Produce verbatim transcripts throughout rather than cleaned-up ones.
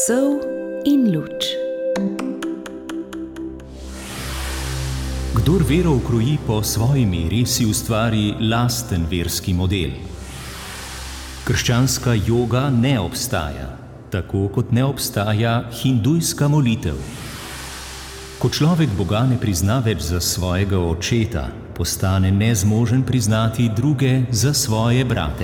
Sol in luč. Kdor vero ukroji po svoji meri, si ustvari lasten verski model. Krščanska joga ne obstaja, tako kot ne obstaja hindujska molitev. Ko človek Boga ne prizna več za svojega očeta, postane nezmožen priznati druge za svoje brate.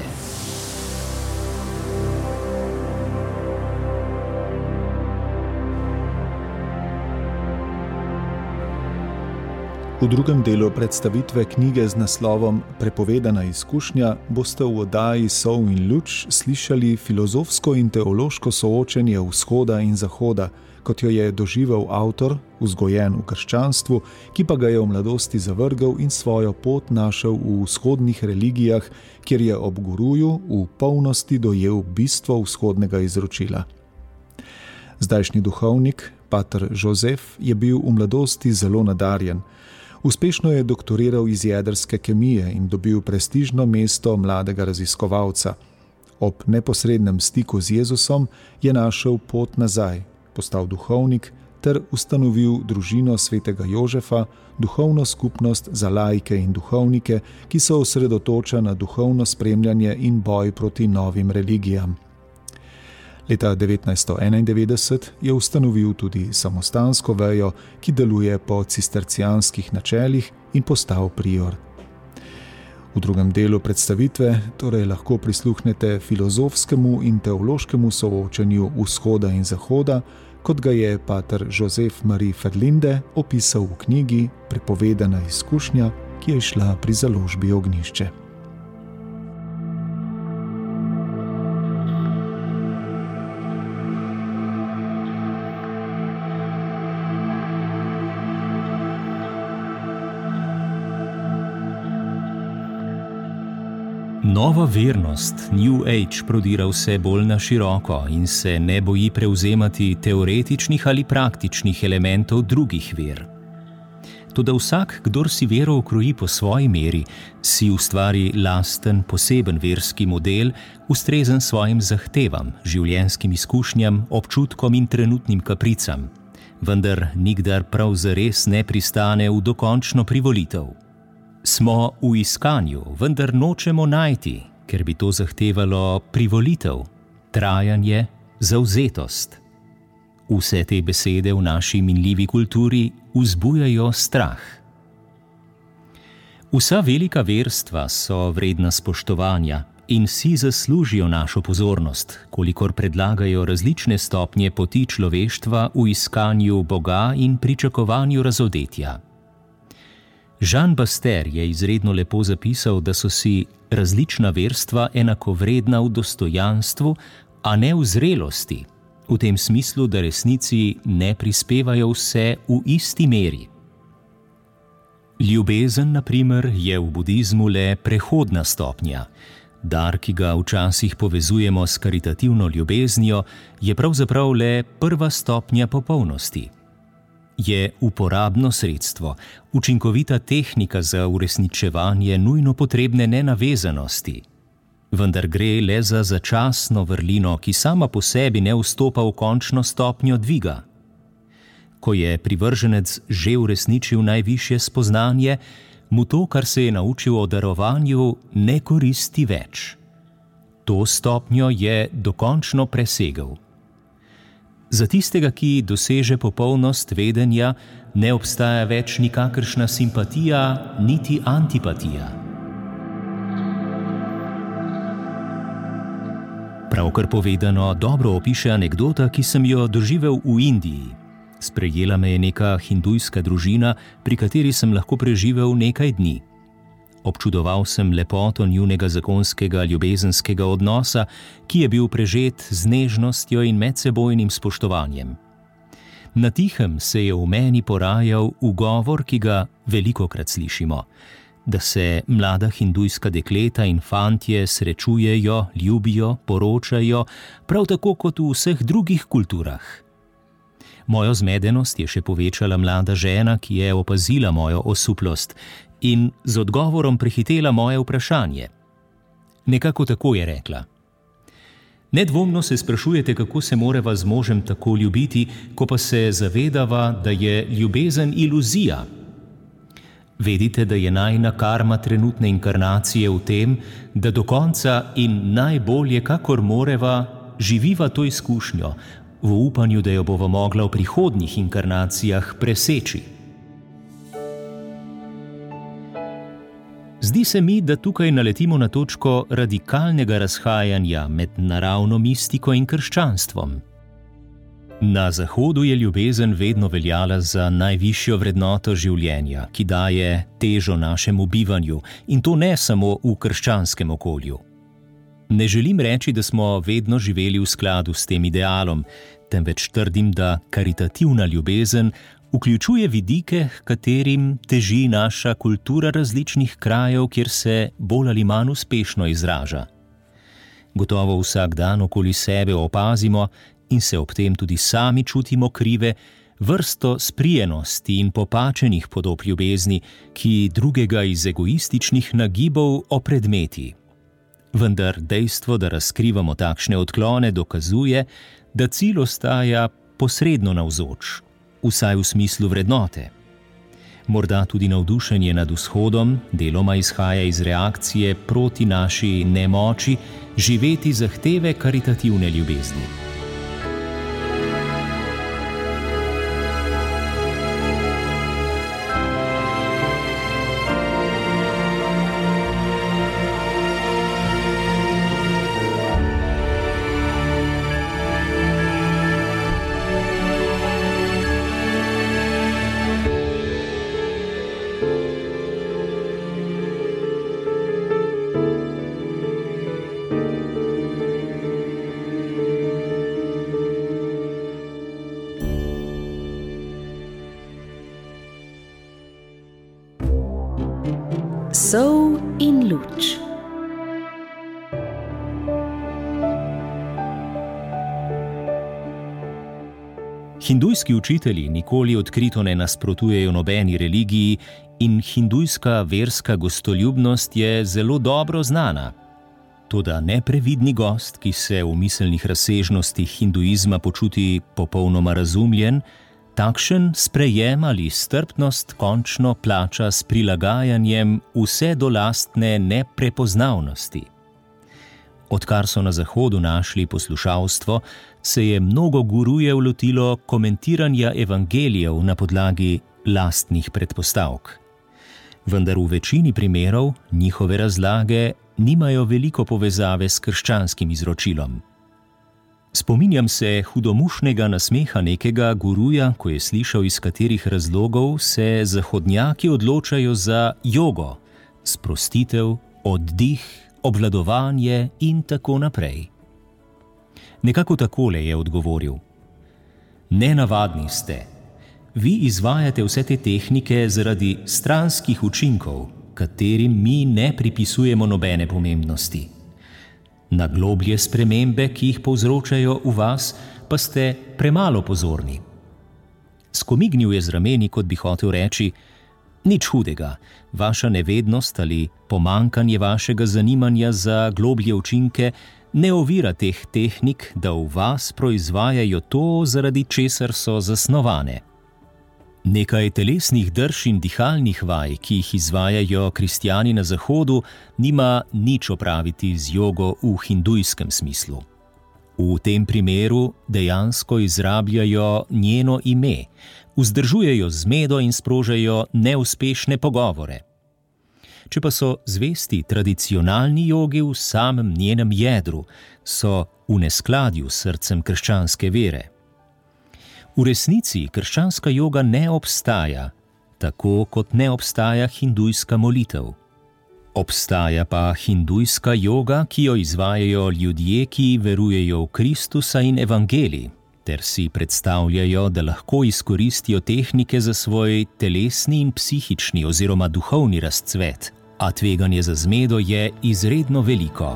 V drugem delu predstavitve knjige z naslovom Prepovedana izkušnja boste v oddaji Sol in luč slišali filozofsko in teološko soočenje vzhoda in zahoda, kot jo je doživel avtor, vzgojen v krščanstvu, ki pa ga je v mladosti zavrgel in svojo pot našel v vzhodnih religijah, kjer je ob guruju v polnosti dojel bistvo vzhodnega izročila. Zdajšnji duhovnik, pater Jozef, je bil v mladosti zelo nadarjen. Uspešno je doktoriral iz jedrske kemije in dobil prestižno mesto mladega raziskovalca. Ob neposrednem stiku z Jezusom je našel pot nazaj, postal duhovnik ter ustanovil družino svetega Jožefa, duhovno skupnost za laike in duhovnike, ki se osredotoča na duhovno spremljanje in boj proti novim religijam. Leta devetnajststo enaindevetdeset je ustanovil tudi samostansko vejo, ki deluje po cistercijanskih načelih in postal prior. V drugem delu predstavitve torej lahko prisluhnete filozofskemu in teološkemu soočenju vzhoda in zahoda, kot ga je pater Jozef Marie Ferlinde opisal v knjigi Prepovedana izkušnja, ki je izšla pri založbi Ognjišče. Nova vernost, New Age, prodira vse bolj na široko in se ne boji prevzemati teoretičnih ali praktičnih elementov drugih ver. Toda vsak, kdor si vero ukroji po svoji meri, si ustvari lasten, poseben verski model, ustrezen svojim zahtevam, življenjskim izkušnjam, občutkom in trenutnim kapricam, vendar nikdar prav zares ne pristane v dokončno privolitev. Smo v iskanju, vendar nočemo najti, ker bi to zahtevalo privolitev, trajanje, zavzetost. Vse te besede v naši minljivi kulturi vzbujajo strah. Vsa velika verstva so vredna spoštovanja in si zaslužijo našo pozornost, kolikor predlagajo različne stopnje poti človeštva v iskanju Boga in pričakovanju razodetja. Jean Baster je izredno lepo zapisal, da so si različna verstva enakovredna v dostojanstvu, a ne v zrelosti, v tem smislu, da resnici ne prispevajo vse v isti meri. Ljubezen, na primer, je v budizmu le prehodna stopnja. Dar, ki ga včasih povezujemo s karitativno ljubeznijo, je pravzaprav le prva stopnja popolnosti. Je uporabno sredstvo, učinkovita tehnika za uresničevanje nujno potrebne nenavezanosti. Vendar gre le za začasno vrlino, ki sama po sebi ne vstopa v končno stopnjo dviga. Ko je privrženec že uresničil najvišje spoznanje, mu to, kar se je naučil o darovanju, ne koristi več. To stopnjo je dokončno presegel. Za tistega, ki doseže popolnost vedenja, ne obstaja več nikakršna simpatija, niti antipatija. Pravkar povedano dobro opiše anekdota, ki sem jo doživel v Indiji. Sprejela me je neka hindujska družina, pri kateri sem lahko preživel nekaj dni. Občudoval sem lepoto njunega zakonskega ljubezenskega odnosa, ki je bil prežet z nežnostjo in medsebojnim spoštovanjem. Na tihem se je v meni porajal ugovor, ki ga velikokrat slišimo, da se mlada hindujska dekleta in fantje srečujejo, ljubijo, poročajo, prav tako kot v vseh drugih kulturah. Mojo zmedenost je še povečala mlada žena, ki je opazila mojo osuplost in z odgovorom prehitela moje vprašanje. Nekako tako je rekla: Nedvomno se sprašujete, kako se morava z možem tako ljubiti, ko pa se zavedava, da je ljubezen iluzija. Vedite, da je najina karma trenutne inkarnacije v tem, da do konca in najbolje, kakor moreva, živiva to izkušnjo, v upanju, da jo bova mogla v prihodnjih inkarnacijah preseči. Zdi se mi, da tukaj naletimo na točko radikalnega razhajanja med naravno mistiko in krščanstvom. Na Zahodu je ljubezen vedno veljala za najvišjo vrednoto življenja, ki daje težo našemu bivanju, in to ne samo v krščanskem okolju. Ne želim reči, da smo vedno živeli v skladu s tem idealom, temveč trdim, da karitativna ljubezen vključuje vidike, katerim teži naša kultura različnih krajev, kjer se bolj ali manj uspešno izraža. Gotovo vsak dan okoli sebe opazimo in se ob tem tudi sami čutimo krive vrsto sprijenosti in popačenih podob ljubezni, ki drugega iz egoističnih nagibov opredmeti. Vendar dejstvo, da razkrivamo takšne odklone, dokazuje, da cilj ostaja posredno navzoč, vsaj v smislu vrednote. Morda tudi navdušenje nad vzhodom deloma izhaja iz reakcije proti naši nemoči živeti zahteve karitativne ljubezni. Sol in luč. Hindujski učitelji nikoli odkrito ne nasprotujejo nobeni religiji in hindujska verska gostoljubnost je zelo dobro znana. Toda neprevidni gost, ki se v miselnih razsežnostih hinduizma počuti popolnoma razumljen, takšen sprejem ali strpnost končno plača s prilagajanjem vse do lastne neprepoznavnosti. Odkar so na Zahodu našli poslušalstvo, se je mnogo gurujev lotilo komentiranja evangelijev na podlagi lastnih predpostavk. Vendar v večini primerov njihove razlage nimajo veliko povezave s krščanskim izročilom. Spominjam se hudomušnega nasmeha nekega guruja, ko je slišal, iz katerih razlogov se zahodnjaki odločajo za jogo, sprostitev, oddih, obvladovanje in tako naprej. Nekako takole je odgovoril: nenavadni ste. Vi izvajate vse te tehnike zaradi stranskih učinkov, katerim mi ne pripisujemo nobene pomembnosti. Na globlje spremembe, ki jih povzročajo v vas, pa ste premalo pozorni. Skomignil je z rameni, kot bi hotel reči: nič hudega, vaša nevednost ali pomankanje vašega zanimanja za globlje učinke ne ovira teh tehnik, da v vas proizvajajo to, zaradi česar so zasnovane. Nekaj telesnih drž in dihalnih vaj, ki jih izvajajo kristjani na Zahodu, nima nič opraviti z jogo v hindujskem smislu. V tem primeru dejansko izrabljajo njeno ime, vzdržujejo zmedo in sprožajo neuspešne pogovore. Če pa so zvesti tradicionalni jogi v samem njenem jedru, so v neskladju s srcem krščanske vere. V resnici krščanska joga ne obstaja, tako kot ne obstaja hindujska molitev. Obstaja pa hindujska joga, ki jo izvajajo ljudje, ki verujejo v Kristusa in evangelij, ter si predstavljajo, da lahko izkoristijo tehnike za svoj telesni in psihični oziroma duhovni razcvet, a tveganje za zmedo je izredno veliko.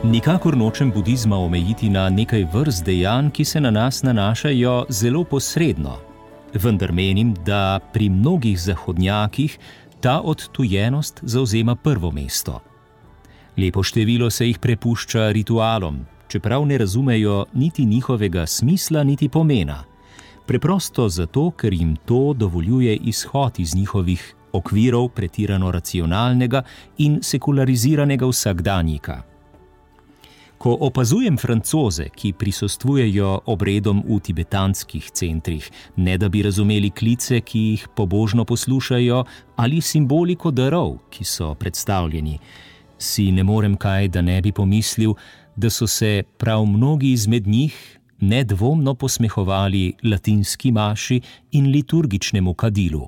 Nikakor nočem budizma omejiti na nekaj vrst dejanj, ki se na nas nanašajo zelo posredno, vendar menim, da pri mnogih zahodnjakih ta odtujenost zavzema prvo mesto. Lepo število se jih prepušča ritualom, čeprav ne razumejo niti njihovega smisla, niti pomena. Preprosto zato, ker jim to dovoljuje izhod iz njihovih okvirov pretirano racionalnega in sekulariziranega vsakdanjika. Ko opazujem Francoze, ki prisostvujejo obredom v tibetanskih centrih, ne da bi razumeli klice, ki jih pobožno poslušajo, ali simboliko darov, ki so predstavljeni, si ne morem kaj, da ne bi pomislil, da so se prav mnogi izmed njih nedvomno posmehovali latinski maši in liturgičnemu kadilu.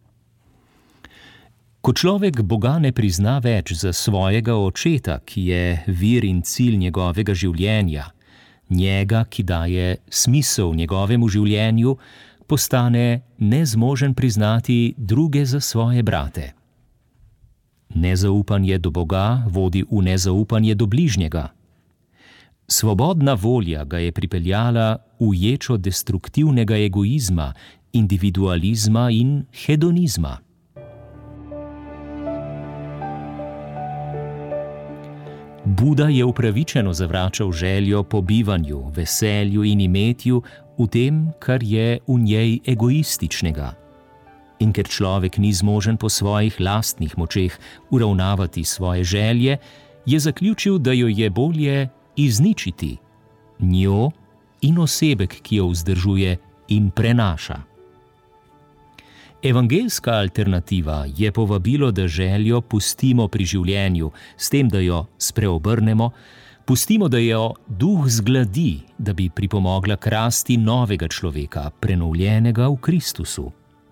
Ko človek Boga ne prizna več za svojega očeta, ki je vir in cilj njegovega življenja, njega, ki daje smisel njegovemu življenju, postane nezmožen priznati druge za svoje brate. Nezaupanje do Boga vodi v nezaupanje do bližnjega. Svobodna volja ga je pripeljala v ječo destruktivnega egoizma, individualizma in hedonizma. Buda je upravičeno zavračal željo po bivanju, veselju in imetju v tem, kar je v njej egoističnega. In ker človek ni zmožen po svojih lastnih močeh uravnavati svoje želje, je zaključil, da jo je bolje izničiti, njo in osebek, ki jo vzdržuje in prenaša. Evangeljska alternativa je povabilo, da željo pustimo pri življenju, s tem, da jo spreobrnemo, pustimo, da jo duh zgladi, da bi pripomogla k rasti novega človeka, prenovljenega v Kristusu.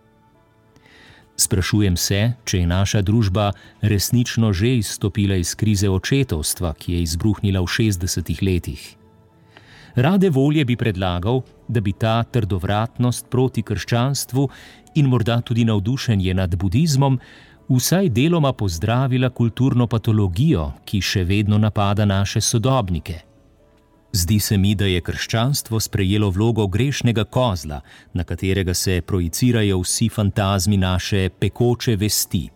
Sprašujem se, če je naša družba resnično že izstopila iz krize očetovstva, ki je izbruhnila v šestdesetih letih. Rade volje bi predlagal, da bi ta trdovratnost proti krščanstvu in morda tudi navdušenje nad budizmom vsaj deloma pozdravila kulturno patologijo, ki še vedno napada naše sodobnike. Zdi se mi, da je krščanstvo sprejelo vlogo grešnega kozla, na katerega se projicirajo vsi fantazmi naše pekoče vesti.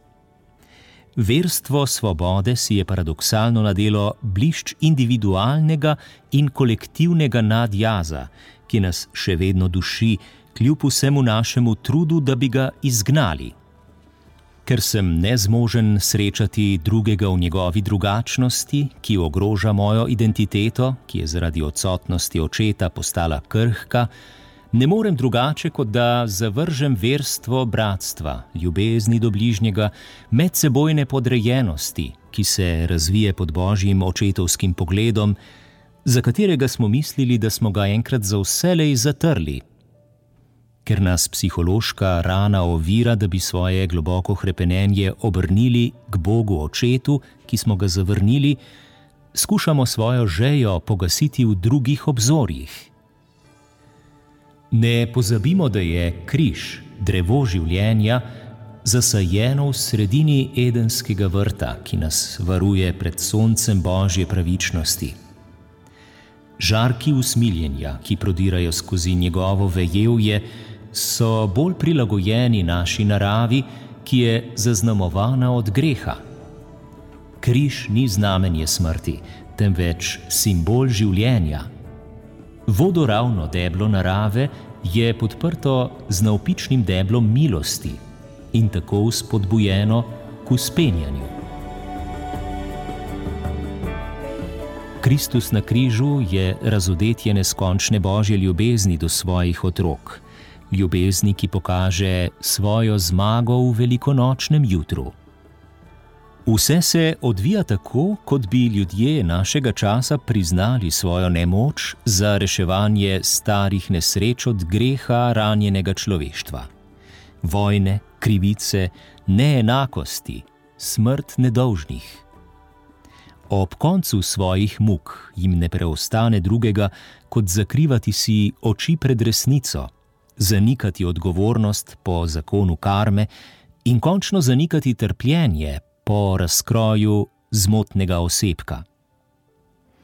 Verstvo svobode si je paradoksalno nadelo blišč individualnega in kolektivnega nadjaza, ki nas še vedno duši, kljub vsemu našemu trudu, da bi ga izgnali. Ker sem nezmožen srečati drugega v njegovi drugačnosti, ki ogroža mojo identiteto, ki je zaradi odsotnosti očeta postala krhka, ne morem drugače, kot da zavržem verstvo bratstva, ljubezni do bližnjega, medsebojne podrejenosti, ki se razvije pod božjim očetovskim pogledom, za katerega smo mislili, da smo ga enkrat za vselej zatrli. Ker nas psihološka rana ovira, da bi svoje globoko hrepenenje obrnili k Bogu očetu, ki smo ga zavrnili, skušamo svojo žejo pogasiti v drugih obzorjih. Ne pozabimo, da je križ, drevo življenja, zasajeno v sredini edenskega vrta, ki nas varuje pred soncem Božje pravičnosti. Žarki usmiljenja, ki prodirajo skozi njegovo vejevje, so bolj prilagojeni naši naravi, ki je zaznamovana od greha. Križ ni znamenje smrti, temveč simbol življenja. Vodoravno deblo narave je podprto z navpičnim deblom milosti in tako spodbujeno k vzpenjanju. Kristus na križu je razodetje neskončne Božje ljubezni do svojih otrok, ljubezni, ki pokaže svojo zmago v velikonočnem jutru. Vse se odvija tako, kot bi ljudje našega časa priznali svojo nemoč za reševanje starih nesreč od greha ranjenega človeštva. Vojne, krivice, neenakosti, smrt nedolžnih. Ob koncu svojih muk jim ne preostane drugega, kot zakrivati si oči pred resnico, zanikati odgovornost po zakonu karme in končno zanikati trpljenje po razkroju zmotnega osebka.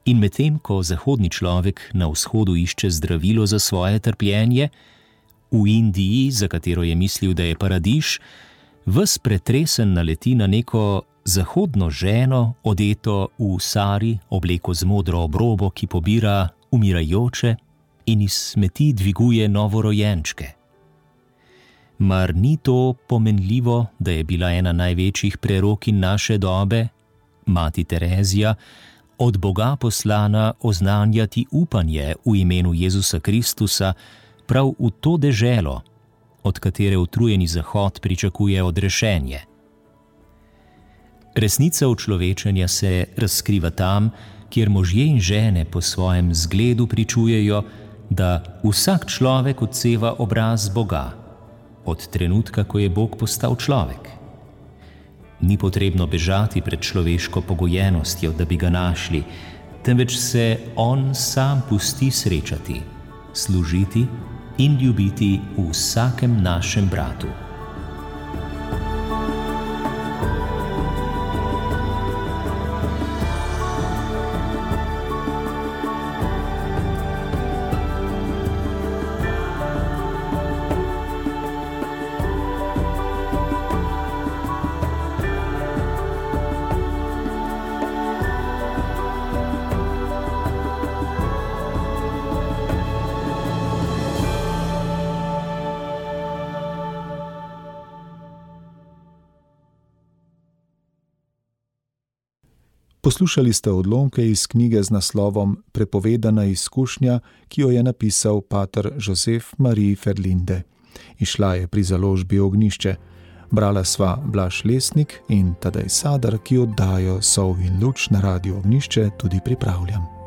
In medtem, ko zahodni človek na vzhodu išče zdravilo za svoje trpljenje, v Indiji, za katero je mislil, da je paradiž, ves pretresen naleti na neko zahodno ženo, odeto v sari, obleko z modro obrobo, ki pobira umirajoče in iz smeti dviguje novorojenčke. Mar ni to pomenljivo, da je bila ena največjih prerokinj naše dobe, mati Terezija, od Boga poslana oznanjati upanje v imenu Jezusa Kristusa prav v to deželo, od katere utrujeni Zahod pričakuje odrešenje. Resnica učlovečenja se razkriva tam, kjer možje in žene po svojem zgledu pričujejo, da vsak človek odseva obraz Boga, od trenutka, ko je Bog postal človek. Ni potrebno bežati pred človeško pogojenostjo, da bi ga našli, temveč se on sam pusti srečati, služiti in ljubiti v vsakem našem bratu. Poslušali ste odlomke iz knjige z naslovom Prepovedana izkušnja, ki jo je napisal pater Josef Marie Ferlinde. Izšla je pri založbi Ognjišče. Brala sva Blaž Lesnik in Tadej Sadar, ki oddajo Sol in luč na Radiu Ognjišče tudi pripravljam.